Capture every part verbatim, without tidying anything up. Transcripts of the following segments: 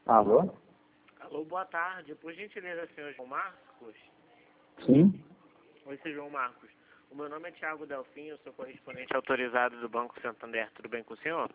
Alô? Alô, boa tarde. Por gentileza, senhor João Marcos? Sim? Oi, senhor João Marcos. O meu nome é Thiago Delfim, eu sou correspondente autorizado do Banco Santander. Tudo bem com o senhor?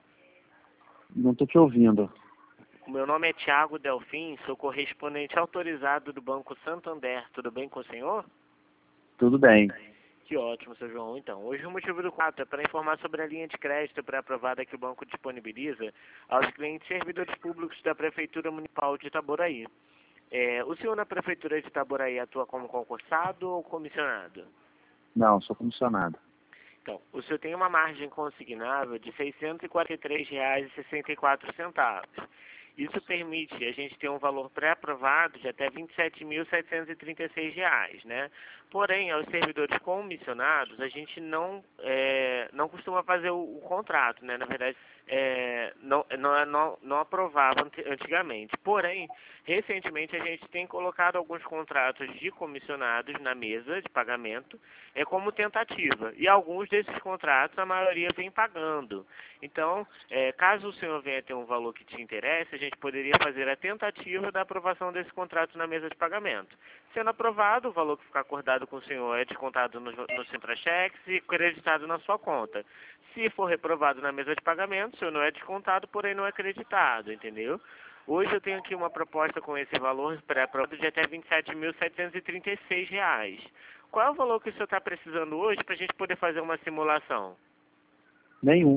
Não estou te ouvindo. O meu nome é Thiago Delfim, sou correspondente autorizado do Banco Santander. Tudo bem com o senhor? Tudo bem. Que ótimo, seu João. Então, hoje o motivo do quadro é para informar sobre a linha de crédito pré-aprovada que o banco disponibiliza aos clientes servidores públicos da Prefeitura Municipal de Itaboraí. É, o senhor na Prefeitura de Itaboraí atua como concursado ou comissionado? Não, sou comissionado. Então, o senhor tem uma margem consignável de seiscentos e quarenta e três reais e sessenta e quatro centavos. Isso permite a gente ter um valor pré-aprovado de até vinte e sete mil setecentos e trinta e seis reais, né? Porém, aos servidores comissionados, a gente não, é, não costuma fazer o, o contrato, né? Na verdade, é, não, não, não, não aprovava antigamente. Porém, recentemente a gente tem colocado alguns contratos de comissionados na mesa de pagamento é como tentativa. E alguns desses contratos, a maioria vem pagando. Então, é, caso o senhor venha ter um valor que te interesse, a gente poderia fazer a tentativa da aprovação desse contrato na mesa de pagamento. Sendo aprovado, o valor que ficar acordado com o senhor é descontado no, no Centra-Cheques e creditado na sua conta. Se for reprovado na mesa de pagamento, o senhor não é descontado, porém não é creditado, entendeu? Hoje eu tenho aqui uma proposta com esse valor pré-aprovado de até vinte e sete mil setecentos e trinta e seis reais. Qual é o valor que o senhor está precisando hoje para a gente poder fazer uma simulação? Nenhum.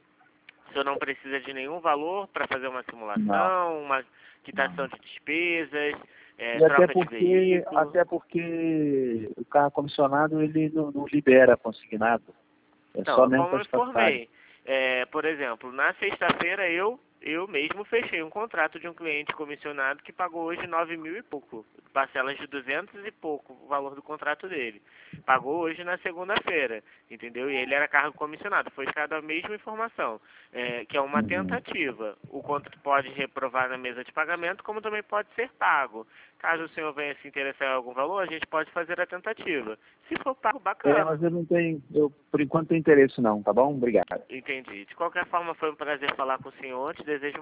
O senhor não precisa de nenhum valor para fazer uma Não. simulação, uma quitação de despesas, é, E até troca de porque, veículo? até porque o carro comissionado ele não, não libera consignado. É só Não, mesmo como para eu estatário. informei, é, por exemplo, na sexta-feira eu, eu mesmo fechei um contrato de um cliente comissionado que pagou hoje nove mil e pouco, parcelas de duzentos e pouco, o valor do contrato dele. Pagou hoje na segunda-feira, entendeu? E ele era cargo comissionado, foi dada a mesma informação, é, que é uma Uhum. tentativa. O contrato pode reprovar na mesa de pagamento, como também pode ser pago. Caso o senhor venha se interessar em algum valor, a gente pode fazer a tentativa. Se for pago, É, bacana. mas eu não tenho, eu por enquanto não tenho interesse não, tá bom? Obrigado. Entendi. De qualquer forma, foi um prazer falar com o senhor. Te desejo